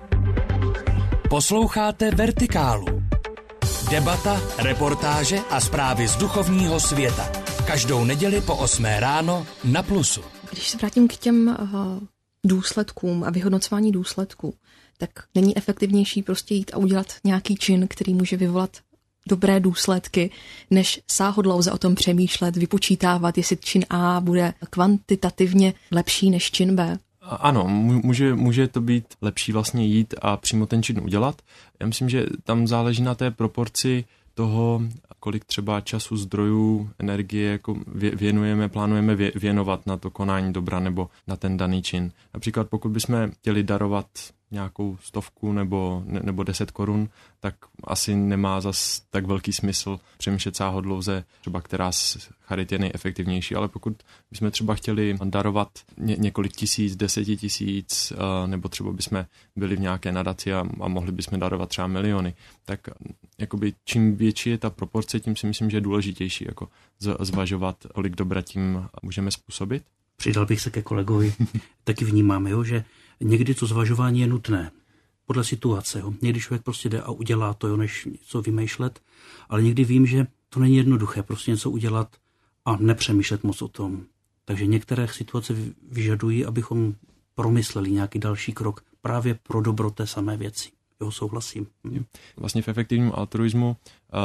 Posloucháte Vertikálu. Debata, reportáže a zprávy z duchovního světa. Každou neděli po 8 ráno na Plusu.
Když se vrátím k těm důsledkům a vyhodnocování důsledků, tak není efektivnější prostě jít a udělat nějaký čin, který může vyvolat dobré důsledky, než sáhodlouze o tom přemýšlet, vypočítávat, jestli čin A bude kvantitativně lepší než čin B.
Ano, může to být lepší vlastně jít a přímo ten čin udělat. Já myslím, že tam záleží na té proporci toho, kolik třeba času, zdrojů, energie jako plánujeme věnovat na to konání dobra nebo na ten daný čin. Například pokud bychom chtěli darovat nějakou 100 nebo 10 korun, tak asi nemá zas tak velký smysl přemýšlet sáhodlouze, třeba která z charit je nejefektivnější, ale pokud bychom třeba chtěli darovat několik tisíc, 10 000, nebo třeba bychom byli v nějaké nadaci a mohli bychom darovat třeba miliony, tak jakoby čím větší je ta proporce, tím si myslím, že je důležitější jako zvažovat, kolik dobra tím můžeme způsobit.
Přidal bych se ke kolegovi. Taky vnímám, jo, že někdy to zvažování je nutné. Podle situace. Jo. Někdy člověk prostě jde a udělá to, jo, než něco vymýšlet. Ale někdy vím, že to není jednoduché prostě něco udělat a nepřemýšlet moc o tom. Takže některé situace vyžadují, abychom promysleli nějaký další krok právě pro dobro té samé věci. Jo, souhlasím.
Vlastně v efektivním altruismu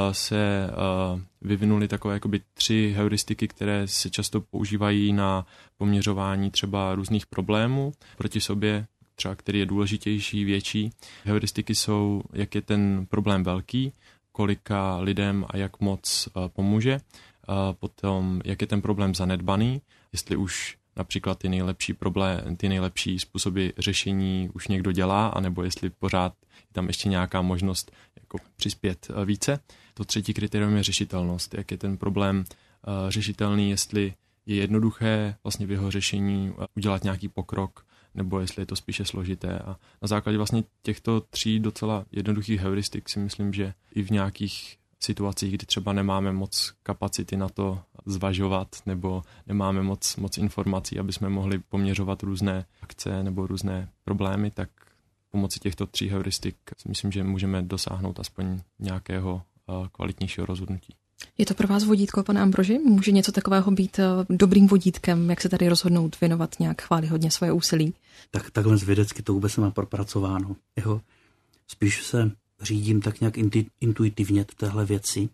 se vyvinuly takové jakoby 3 heuristiky, které se často používají na poměřování třeba různých problémů proti sobě, třeba který je důležitější, větší. Heuristiky jsou, jak je ten problém velký, kolika lidem a jak moc pomůže, potom jak je ten problém zanedbaný, jestli už například ty nejlepší způsoby řešení už někdo dělá, anebo jestli pořád je tam ještě nějaká možnost jako přispět více. To 3. kritérium je řešitelnost. Jak je ten problém řešitelný, jestli je jednoduché vlastně v jeho řešení udělat nějaký pokrok, nebo jestli je to spíše složité. A na základě vlastně těchto 3 docela jednoduchých heuristik si myslím, že i v nějakých situacích, kdy třeba nemáme moc kapacity na to zvažovat nebo nemáme moc informací, aby jsme mohli poměřovat různé akce nebo různé problémy, tak pomocí těchto 3 heuristik si myslím, že můžeme dosáhnout aspoň nějakého kvalitnějšího rozhodnutí.
Je to pro vás vodítko, pane Ambroži? Může něco takového být dobrým vodítkem, jak se tady rozhodnout věnovat nějak chvályhodně svoje úsilí?
Tak takhle z vědecky to vůbec nemá propracováno. Jo? Spíš se řídím tak nějak intuitivně téhle věci,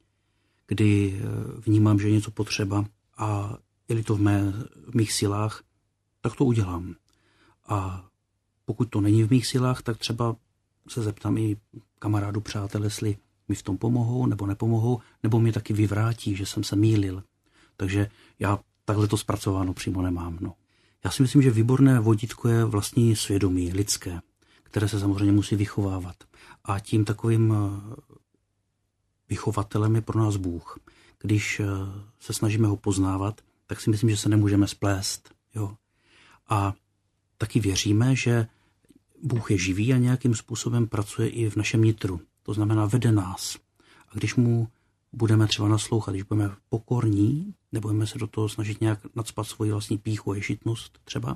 kdy vnímám, že je něco potřeba a je-li to v mých silách, tak to udělám. A pokud to není v mých silách, tak třeba se zeptám i kamarádu, přátel, jestli mi v tom pomohou nebo nepomohou, nebo mě taky vyvrátí, že jsem se mýlil. Takže já takhle to zpracováno přímo nemám. No. Já si myslím, že výborné vodítko je vlastní svědomí lidské, které se samozřejmě musí vychovávat. A tím takovým vychovatelem je pro nás Bůh. Když se snažíme ho poznávat, tak si myslím, že se nemůžeme splést. Jo. A taky věříme, že Bůh je živý a nějakým způsobem pracuje i v našem nitru. To znamená, vede nás. A když mu budeme třeba naslouchat, když budeme pokorní, nebudeme se do toho snažit nějak nacpat svoji vlastní pýchu a ješitnost třeba,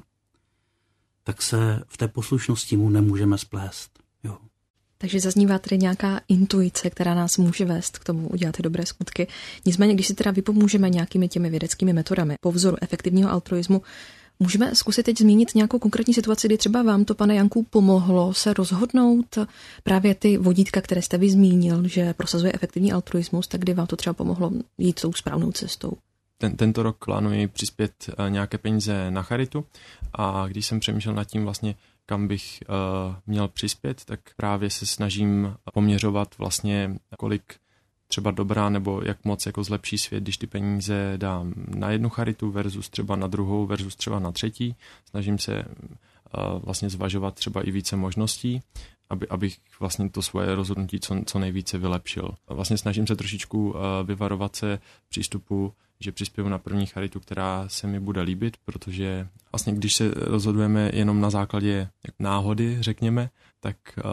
tak se v té poslušnosti mu nemůžeme splést. Jo.
Takže zaznívá tedy nějaká intuice, která nás může vést k tomu udělat ty dobré skutky. Nicméně, když si teda vypomůžeme nějakými těmi vědeckými metodami po vzoru efektivního altruismu, můžeme zkusit teď zmínit nějakou konkrétní situaci, kdy třeba vám to, pane Janku, pomohlo se rozhodnout právě ty vodítka, které jste vy zmínil, že prosazuje efektivní altruismus, tak kdy vám to třeba pomohlo jít tou správnou cestou?
Tento rok plánuji přispět nějaké peníze na charitu a když jsem přemýšlel nad tím vlastně, kam bych měl přispět, tak právě se snažím poměřovat vlastně, kolik třeba dobrá nebo jak moc jako zlepší svět, když ty peníze dám na jednu charitu versus třeba na druhou versus třeba na třetí. Snažím se vlastně zvažovat třeba i více možností, abych vlastně to svoje rozhodnutí co nejvíce vylepšil. Vlastně snažím se trošičku vyvarovat se přístupu, že přispěju na první charitu, která se mi bude líbit, protože vlastně když se rozhodujeme jenom na základě náhody, řekněme, tak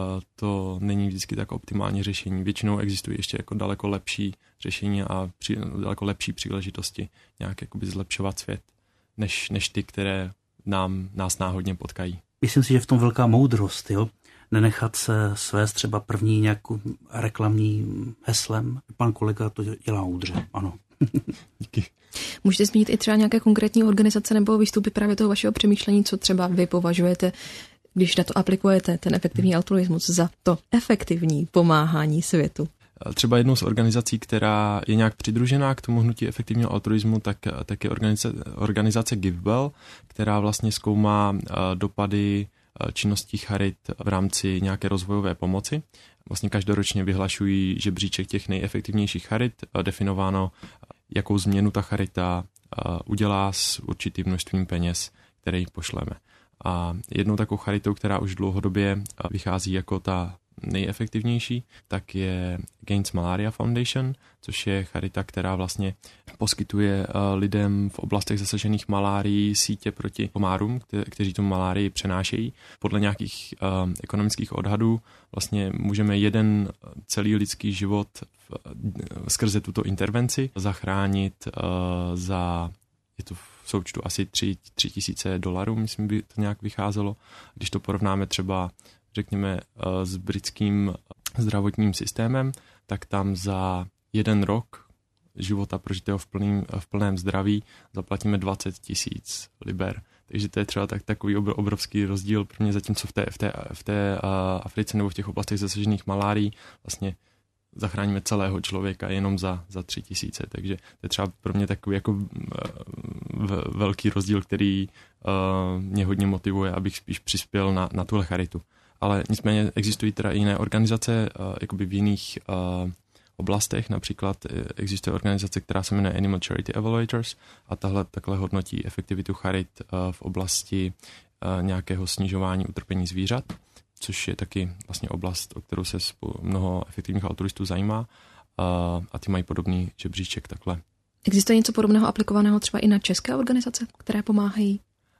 to není vždycky tak optimální řešení. Většinou existují ještě jako daleko lepší řešení a daleko lepší příležitosti nějak jakoby zlepšovat svět, než ty, které nás náhodně potkají.
Myslím si, že v tom velká moudrost, jo? Nenechat se svést třeba první nějakou reklamním heslem. Pan kolega to dělá moudře, ano.
Díky.
Můžete zmínit i třeba nějaké konkrétní organizace nebo výstupy právě toho vašeho přemýšlení, co třeba vy považujete, když na to aplikujete ten efektivní altruismus, za to efektivní pomáhání světu?
Třeba jednou z organizací, která je nějak přidružená k tomu hnutí efektivního altruismu, tak je organizace GiveWell, která vlastně zkoumá dopady činností charit v rámci nějaké rozvojové pomoci. Vlastně každoročně vyhlašují žebříček těch nejefektivnějších charit, definováno, jakou změnu ta charita udělá s určitým množstvím peněz, které jí pošleme. A jednou takovou charitou, která už dlouhodobě vychází jako ta nejefektivnější, tak je Gaines Malaria Foundation, což je charita, která vlastně poskytuje lidem v oblastech zasažených malárií sítě proti komárům, kteří tu malárii přenášejí. Podle nějakých ekonomických odhadů vlastně můžeme jeden celý lidský život skrze tuto intervenci zachránit je to v součtu asi $3,000, myslím, by to nějak vycházelo. Když to porovnáme třeba řekněme s britským zdravotním systémem, tak tam za 1 rok života prožitého v plném zdraví zaplatíme 20 000 liber. Takže to je třeba takový obrovský rozdíl pro mě, zatímco v té Africe nebo v těch oblastech zasažených malárií vlastně zachráníme celého člověka jenom za 3 000. Takže to je třeba pro mě takový jako velký rozdíl, který mě hodně motivuje, abych spíš přispěl na tuhle charitu. Ale nicméně existují teda i jiné organizace jakoby v jiných oblastech. Například existuje organizace, která se jmenuje Animal Charity Evaluators a takhle hodnotí efektivitu charit v oblasti nějakého snižování utrpení zvířat, což je taky vlastně oblast, o kterou se mnoho efektivních altruistů zajímá a ty mají podobný žebříček takhle.
Existuje něco podobného aplikovaného třeba i na české organizace, které pomáhají?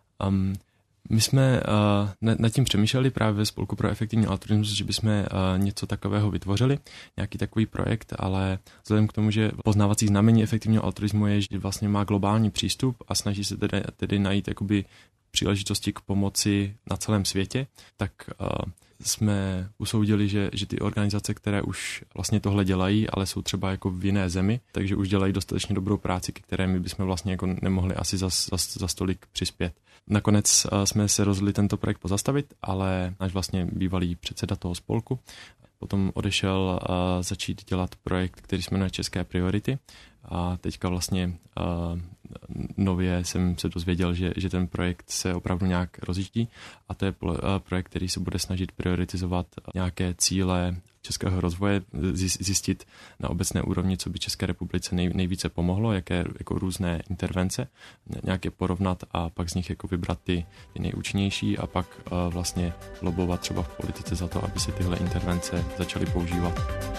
My jsme nad tím přemýšleli právě ve Spolku pro efektivní altruismus, že bychom něco takového vytvořili, nějaký takový projekt, ale vzhledem k tomu, že poznávací znamení efektivního altruismu je, že vlastně má globální přístup a snaží se tedy najít jakoby příležitosti k pomoci na celém světě, tak jsme usoudili, že ty organizace, které už vlastně tohle dělají, ale jsou třeba jako v jiné zemi, takže už dělají dostatečně dobrou práci, ke které my bychom vlastně jako nemohli asi za stolik přispět. Nakonec jsme se rozhodli tento projekt pozastavit, ale náš vlastně bývalý předseda toho spolku potom odešel začít dělat projekt, který se jmenuje České priority, A teďka vlastně nově jsem se dozvěděl, že ten projekt se opravdu nějak rozjíždí a to je projekt, který se bude snažit prioritizovat nějaké cíle českého rozvoje, zjistit na obecné úrovni, co by České republice nejvíce pomohlo, jaké jako různé intervence, nějaké porovnat a pak z nich jako vybrat ty nejúčinnější a pak vlastně lobovat třeba v politice za to, aby se tyhle intervence začaly používat.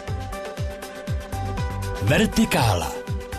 Vertikála.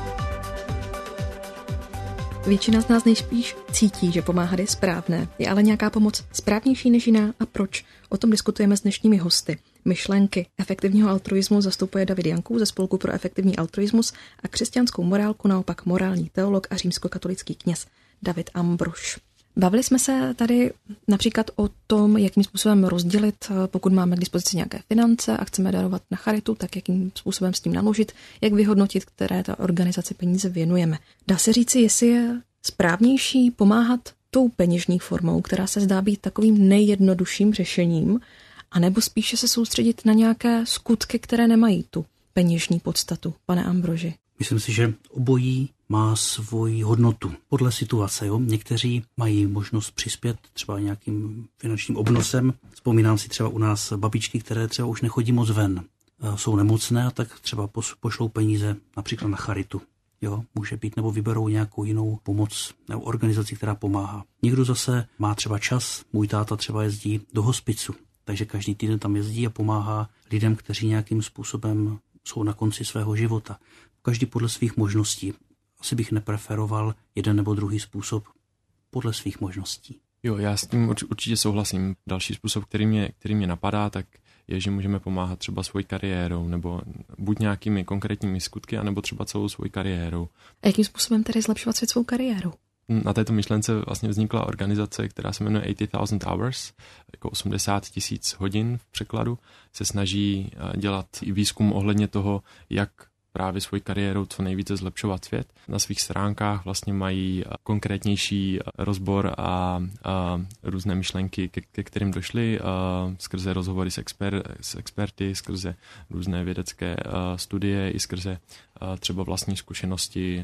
Většina z nás nejspíš cítí, že pomáhat je správné. Je ale nějaká pomoc správnější než jiná a proč? O tom diskutujeme s dnešními hosty. Myšlenky efektivního altruismu zastupuje David Janků ze Spolku pro efektivní altruismus a křesťanskou morálku naopak morální teolog a římskokatolický kněz David Ambrož. Bavili jsme se tady například o tom, jakým způsobem rozdělit, pokud máme k dispozici nějaké finance a chceme darovat na charitu, tak jakým způsobem s tím naložit, jak vyhodnotit, které ta organizaci peníze věnujeme. Dá se říci, jestli je správnější pomáhat tou peněžní formou, která se zdá být takovým nejjednodušším řešením, anebo spíše se soustředit na nějaké skutky, které nemají tu peněžní podstatu, pane Ambroži?
Myslím si, že obojí má svoji hodnotu podle situace. Jo? Někteří mají možnost přispět třeba nějakým finančním obnosem. Vzpomínám si třeba u nás babičky, které třeba už nechodí moc ven. Jsou nemocné a tak třeba pošlou peníze například na charitu. Jo, může být, nebo vyberou nějakou jinou pomoc nebo organizaci, která pomáhá. Někdo zase má třeba čas, můj táta třeba jezdí do hospicu, takže každý týden tam jezdí a pomáhá lidem, kteří nějakým způsobem jsou na konci svého života. Každý podle svých možností. Asi bych nepreferoval jeden nebo druhý způsob podle svých možností.
Jo, já s tím určitě souhlasím. Další způsob, který mě napadá, tak je, že můžeme pomáhat třeba svojí kariérou, nebo buď nějakými konkrétními skutky, anebo třeba celou svou kariérou.
A jakým způsobem tedy zlepšovat si svou kariéru?
Na této myšlence vlastně vznikla organizace, která se jmenuje 80,000 Hours, jako 80 000 hodin v překladu. Se snaží dělat výzkum ohledně toho, jak právě svojí kariérou co nejvíce zlepšovat svět. Na svých stránkách vlastně mají konkrétnější rozbor a různé myšlenky, ke kterým došli skrze rozhovory s experty, skrze různé vědecké studie i skrze třeba vlastní zkušenosti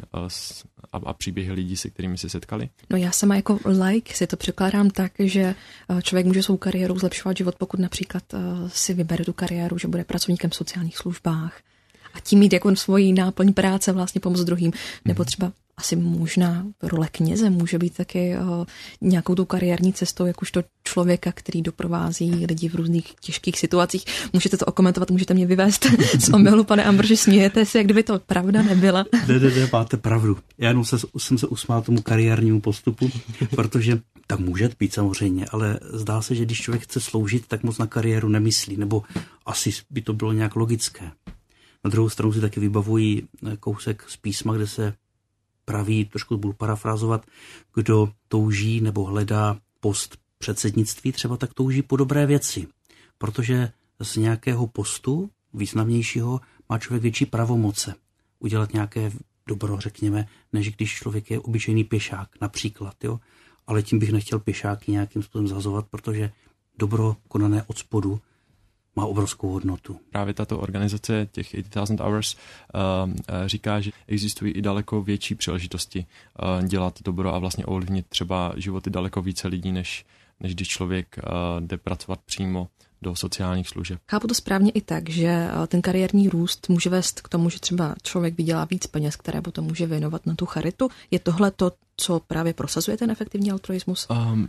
a příběhy lidí, se kterými se setkali.
No já sama jako like si to překládám tak, že člověk může svou kariérou zlepšovat život, pokud například si vybere tu kariéru, že bude pracovníkem v sociálních službách, a tím mít jako svoji náplň práce vlastně pomoct druhým. Nebo třeba asi možná role kněze může být taky nějakou tou kariérní cestou, jakožto člověka, který doprovází lidi v různých těžkých situacích. Můžete to okomentovat, můžete mě vyvést z omylu, pane Ambroži, smějete se, jak kdyby to pravda nebyla.
Ne, máte pravdu. Já jenom jsem se usmál tomu kariérnímu postupu, protože tak může být samozřejmě, ale zdá se, že když člověk chce sloužit, tak moc na kariéru nemyslí, nebo asi by to bylo nějak logické. Na druhou stranu si taky vybavují kousek z písma, kde se praví, trošku budu parafrázovat, kdo touží nebo hledá post předsednictví, třeba tak touží po dobré věci. Protože z nějakého postu významnějšího má člověk větší pravomoce udělat nějaké dobro, řekněme, než když člověk je obyčejný pěšák například. Jo? Ale tím bych nechtěl pěšáky nějakým způsobem zhazovat, protože dobro konané od spodu má obrovskou hodnotu.
Právě tato organizace těch 80,000 Hours říká, že existují i daleko větší příležitosti dělat dobro a vlastně ovlivnit třeba životy daleko více lidí, než když člověk jde pracovat přímo do sociálních služeb.
Chápu to správně i tak, že ten kariérní růst může vést k tomu, že třeba člověk vydělá víc peněz, které potom může věnovat na tu charitu. Je tohle to, co právě prosazuje ten efektivní altruismus?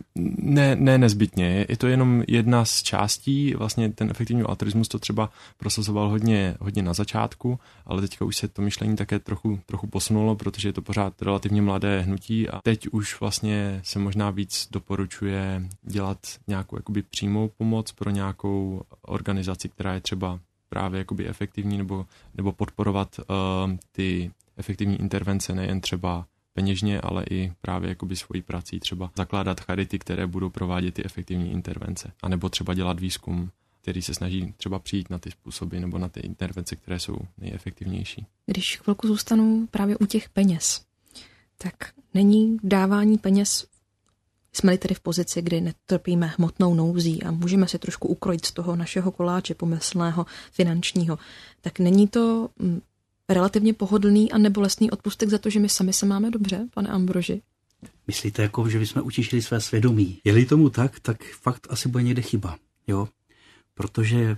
Ne nezbytně. Je to jenom jedna z částí. Vlastně ten efektivní altruismus to třeba prosazoval hodně na začátku, ale teďka už se to myšlení také trochu posunulo, protože je to pořád relativně mladé hnutí a teď už vlastně se možná víc doporučuje dělat nějakou jakoby přímou pomoc pro nějakou organizaci, která je třeba právě jakoby efektivní nebo podporovat ty efektivní intervence nejen třeba peněžně, ale i právě jakoby svojí prací třeba zakládat charity, které budou provádět ty efektivní intervence. A nebo třeba dělat výzkum, který se snaží třeba přijít na ty způsoby nebo na ty intervence, které jsou nejefektivnější.
Když chvilku zůstanu právě u těch peněz, tak není dávání peněz, jsme-li tedy v pozici, kdy netrpíme hmotnou nouzí a můžeme si trošku ukrojit z toho našeho koláče pomyslného finančního, tak není to relativně pohodlný a nebolestný odpustek za to, že my sami se máme dobře, pane Ambroži?
Myslíte, jako, že bychom utěšili své svědomí? Je-li tomu tak fakt asi bude někde chyba. Jo? Protože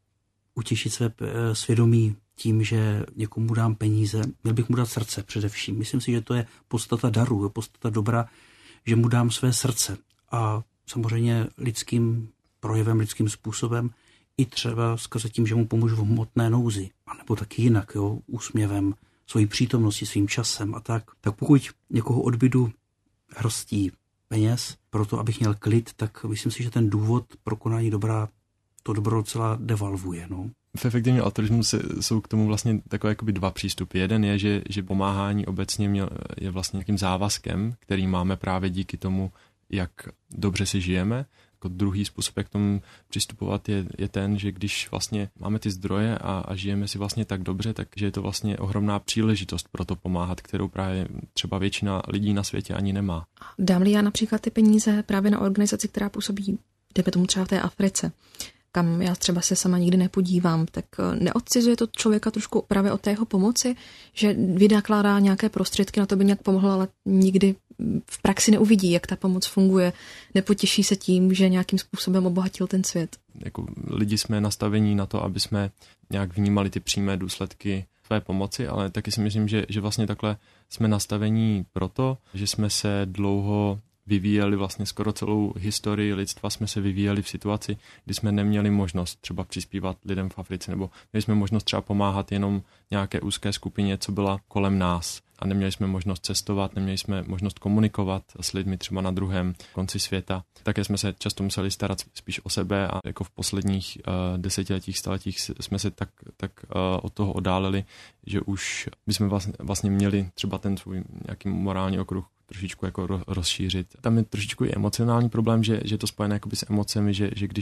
utěšit své svědomí tím, že někomu dám peníze, měl bych mu dát srdce především. Myslím si, že to je podstata daru, je podstata dobra, že mu dám své srdce. A samozřejmě lidským projevem, lidským způsobem, i třeba skrze tím, že mu pomůžu v hmotné nouzi. A nebo taky jinak, jo, úsměvem, svojí přítomností, svým časem a tak. Tak pokud někoho odbydu hrstí peněz, proto abych měl klid, tak myslím si, že ten důvod pro konání dobra to dobro docela devalvuje. No.
V efektivním altruismu jsou k tomu vlastně takové jakoby dva přístupy. Jeden je, že pomáhání obecně je vlastně nějakým závazkem, který máme právě díky tomu, jak dobře si žijeme. Jako druhý způsob, jak k tomu přistupovat, je ten, že když vlastně máme ty zdroje a žijeme si vlastně tak dobře, takže je to vlastně ohromná příležitost pro to pomáhat, kterou právě třeba většina lidí na světě ani nemá.
Dám-li já například ty peníze právě na organizaci, která působí, jdeme tomu třeba v té Africe, kam já třeba se sama nikdy nepodívám, tak neodcizuje to člověka trošku právě od té jeho pomoci, že vynakládá nějaké prostředky na to, by nějak pomohl, ale nikdy v praxi neuvidí, jak ta pomoc funguje, nepotěší se tím, že nějakým způsobem obohatil ten svět.
Jako lidi jsme nastavení na to, aby jsme nějak vnímali ty přímé důsledky své pomoci, ale taky si myslím, že vlastně takhle jsme nastavení proto, že jsme se dlouho vyvíjeli vlastně skoro celou historii lidstva jsme se vyvíjeli v situaci, kdy jsme neměli možnost třeba přispívat lidem v Africe, nebo měli jsme možnost třeba pomáhat jenom nějaké úzké skupině, co byla kolem nás. A neměli jsme možnost cestovat, neměli jsme možnost komunikovat s lidmi třeba na druhém konci světa. Také jsme se často museli starat spíš o sebe a jako v posledních desetiletích, staletích jsme se tak od toho oddálili, že už bychom vlastně měli třeba ten svůj nějaký morální okruh trošičku jako rozšířit. Tam je trošičku i emocionální problém, že je to spojené jakoby s emocemi,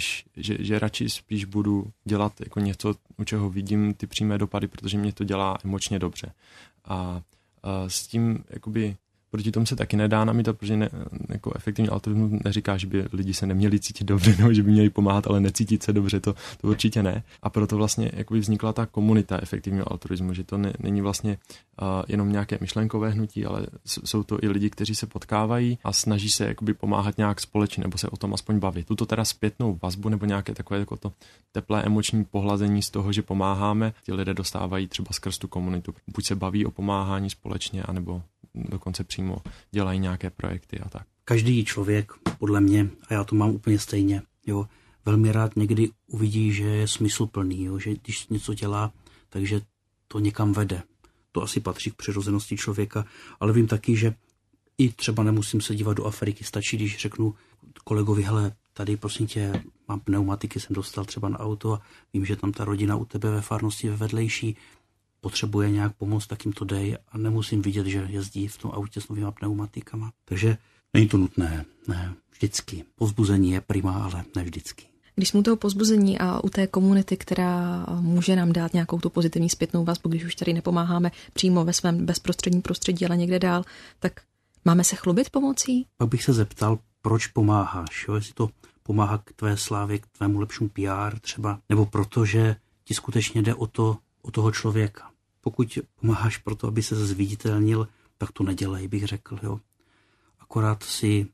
že radši spíš budu dělat jako něco, u čeho vidím ty přímé dopady, protože mě to dělá emočně dobře. A s tím jakoby proti tomu se taky nedá namítat, protože jako efektivní altruismus neříká, že by lidi se neměli cítit dobře, nebo že by měli pomáhat, ale necítit se dobře, to určitě ne. A proto vlastně jakoby vznikla ta komunita efektivního altruismu, že to není vlastně jenom nějaké myšlenkové hnutí, ale jsou to i lidi, kteří se potkávají a snaží se jakoby pomáhat nějak společně, nebo se o tom aspoň bavit. Tuto teda zpětnou vazbu nebo nějaké takové jako to teplé emoční pohlazení z toho, že pomáháme, ti lidé dostávají třeba skrz tu komunitu. Buď se baví o pomáhání společně, anebo dokonce přímo dělají nějaké projekty a tak.
Každý člověk, podle mě, a já to mám úplně stejně, jo, velmi rád někdy uvidí, že je smysluplný, jo, že když něco dělá, takže to někam vede. To asi patří k přirozenosti člověka, ale vím taky, že i třeba nemusím se dívat do Afriky, stačí, když řeknu kolegovi, hele, tady prosím tě, mám pneumatiky, jsem dostal třeba na auto a vím, že tam ta rodina u tebe ve farnosti ve vedlejší potřebuje nějak pomoct, tak jim to dej a nemusím vidět, že jezdí v tom autě s novýma pneumatikama. Takže není to nutné, ne, vždycky. Povzbuzení je prima, ale ne vždycky.
Když jsme u toho povzbuzení a u té komunity, která může nám dát nějakou tu pozitivní zpětnou vazbu, když už tady nepomáháme přímo ve svém bezprostředním prostředí, ale někde dál, tak máme se chlubit pomocí?
Pak bych se zeptal, proč pomáháš, jo? Jestli to pomáhá k tvé slávě, k tvému lepšímu PR třeba, nebo protože ti skutečně jde o toho člověka. Pokud pomáháš proto, aby se zviditelnil, tak to nedělej, bych řekl, jo. Akorát si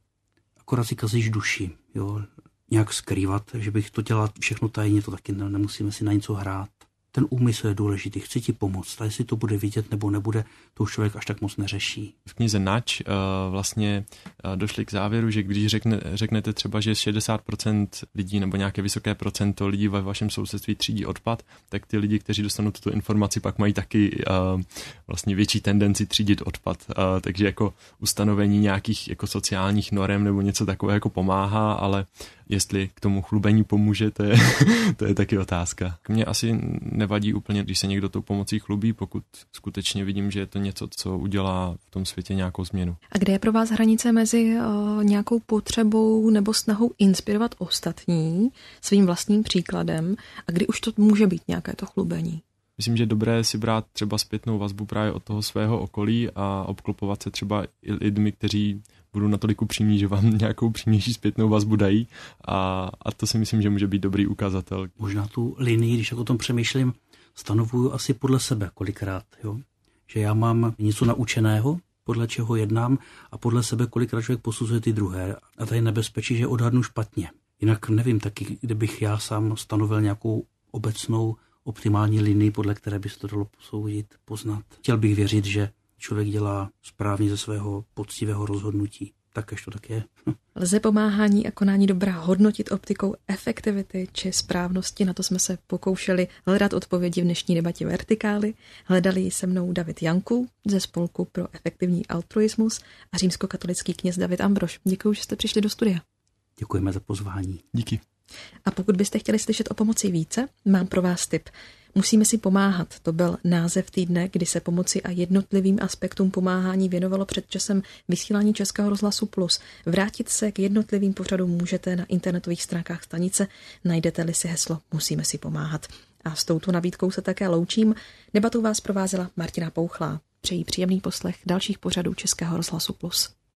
kazíš duši, jo. Nějak skrývat, že bych to dělal všechno tajně, to taky nemusíme si na něco hrát. Ten úmysl je důležitý, chci ti pomoct, a jestli to bude vidět nebo nebude, to už člověk až tak moc neřeší.
V knize Nač vlastně došli k závěru, že když řeknete třeba, že 60% lidí nebo nějaké vysoké procento lidí ve vašem sousedství třídí odpad, tak ty lidi, kteří dostanou tuto informaci, pak mají taky vlastně větší tendenci třídit odpad. Takže jako ustanovení nějakých jako sociálních norem nebo něco takového jako pomáhá, ale jestli k tomu chlubení pomůže, to je taky otázka. Mně asi nevadí úplně, když se někdo tou pomocí chlubí, pokud skutečně vidím, že je to něco, co udělá v tom světě nějakou změnu.
A kde je pro vás hranice mezi nějakou potřebou nebo snahou inspirovat ostatní svým vlastním příkladem a kdy už to může být nějaké to chlubení?
Myslím, že je dobré si brát třeba zpětnou vazbu právě od toho svého okolí a obklopovat se třeba i lidmi, kteří budou natolik upřímní, že vám nějakou přímější zpětnou vazbu dají a to si myslím, že může být dobrý ukazatel.
Možná tu linii, když o tom přemýšlím, stanovuju asi podle sebe kolikrát, jo? Že já mám něco naučeného, podle čeho jednám a podle sebe kolikrát člověk posuzuje ty druhé a tady nebezpečí, že odhadnu špatně. Jinak nevím taky, kdybych já sám stanovil nějakou obecnou optimální linii, podle které by se to dalo posoudit, poznat. Chtěl bych věřit, že člověk dělá správně ze svého poctivého rozhodnutí. Takéž to tak je.
Lze pomáhání a konání dobra hodnotit optikou efektivity či správnosti? Na to jsme se pokoušeli hledat odpovědi v dnešní debatě Vertikály. Hledali ji se mnou David Janků ze Spolku pro efektivní altruismus a římskokatolický kněz David Ambrož. Děkuji, že jste přišli do studia.
Děkujeme za pozvání.
Díky.
A pokud byste chtěli slyšet o pomoci více, mám pro vás tip. Musíme si pomáhat. To byl název týdne, kdy se pomoci a jednotlivým aspektům pomáhání věnovalo před časem vysílání Českého rozhlasu Plus. Vrátit se k jednotlivým pořadům můžete na internetových stránkách stanice, najdete-li si heslo Musíme si pomáhat. A s touto nabídkou se také loučím. Debatou vás provázela Martina Pouchlá. Přeji příjemný poslech dalších pořadů Českého rozhlasu Plus.